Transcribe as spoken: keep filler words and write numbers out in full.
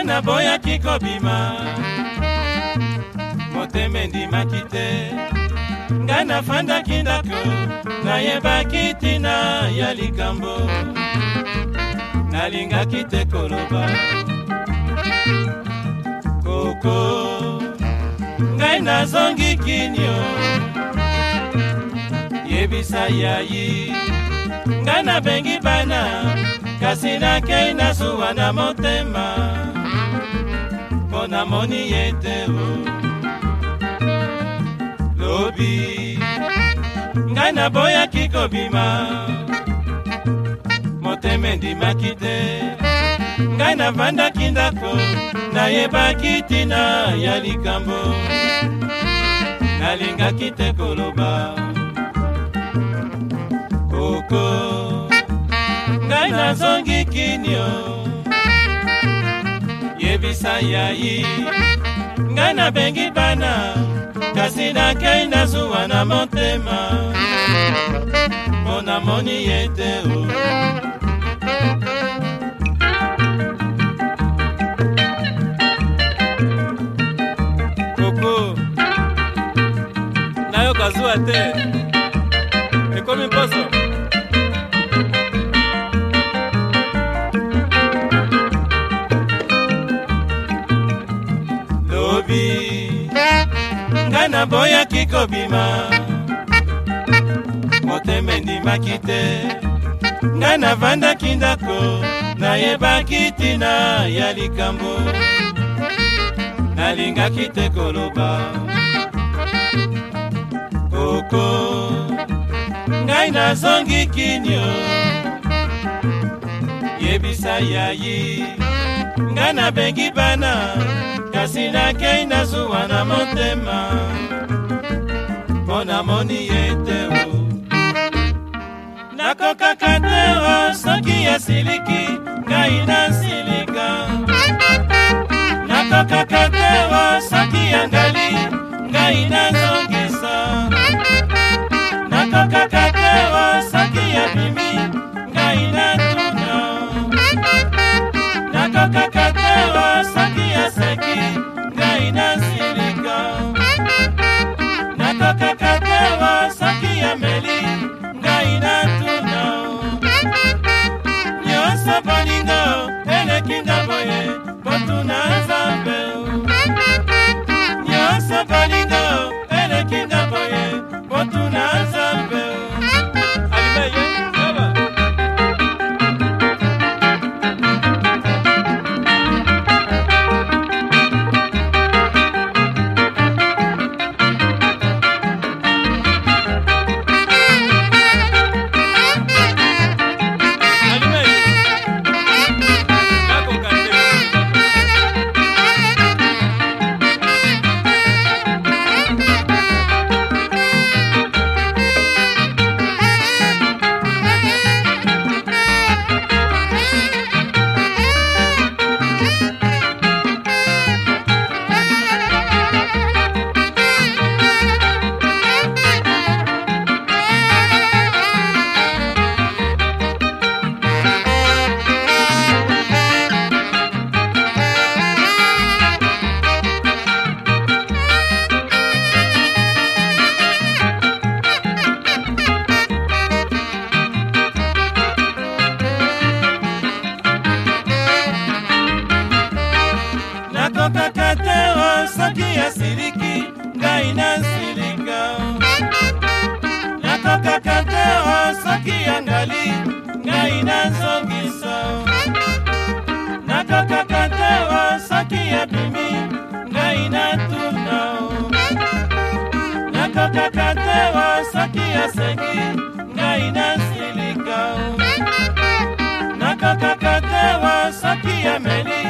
Ngana boya kiko bima moteme ndimaki te. Ngana fanda kindako nayebaki tina ya likambo nalingaki te koloba koko ngai nazongi kinyo yebisa yayi. Ngai nabengi bana kasi nakei nazuwa na motema mpo namoni ye te o lobi. Ngai naboyaki kobima motema ndimaki te. Ngai navandaki ndako nayebaki tina ya likambo nalingaki te koloba koko ngai nazongi kinyo yebisa yayi. Ngai nabengi bana kasi nakei nazuwa na motema mpo namoni ye te o koko nayoka zuwa te ekomi mposo. Ngai naboyaki kobima motema ndimaki te. Ngai navandaki ndako nayebaki tina ya likambo nalingaki te koloba koko ngai nazongi kinyo yebisa yayi. Ngai nabengi bana kasi nakei nazuwa na motema mpo namoni ye te o nakokaka te o soki asiliki ngai nasilika. Nakokaka te o soki angali ngai nazongisa. Nakokaka te o soki abimi ngai natuna. Nakokaka te o soki aseki ngai nasilika. Nakokaka te o soki ameli ngai natuna. Nyonso bolingo eleki ngaboye botuna Nzambe. Nyonso bolingo eleki ngaboye botuna Nzambe. Alimeye baba nakokaka te o soki asiliki ngai nasilika. Nakokaka te o soki angali ngai nazongisa. Nakokaka te o soki abimi ngai natuna. Nakokaka te o soki aseki ngai nasilika. Nakokaka te o soki ameli